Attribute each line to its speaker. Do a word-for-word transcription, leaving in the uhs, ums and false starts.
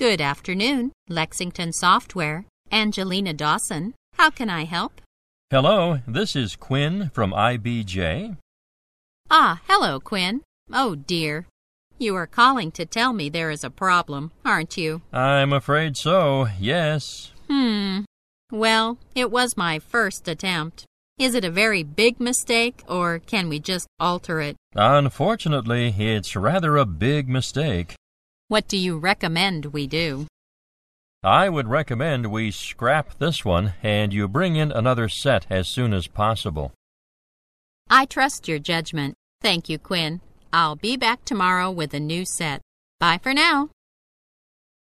Speaker 1: Good afternoon, Lexington Software. Angelina Dawson. How can I help?
Speaker 2: Hello, this is Quinn from I B J.
Speaker 1: Ah, hello, Quinn. Oh, dear. You are calling to tell me there is a problem, aren't you?
Speaker 2: I'm afraid so, yes.
Speaker 1: Hmm. Well, it was my first attempt. Is it a very big mistake, or can we just alter it?
Speaker 2: Unfortunately, it's rather a big mistake.
Speaker 1: What do you recommend we do?
Speaker 2: I would recommend we scrap this one and you bring in another set as soon as possible.
Speaker 1: I trust your judgment. Thank you, Quinn. I'll be back tomorrow with a new set. Bye for now.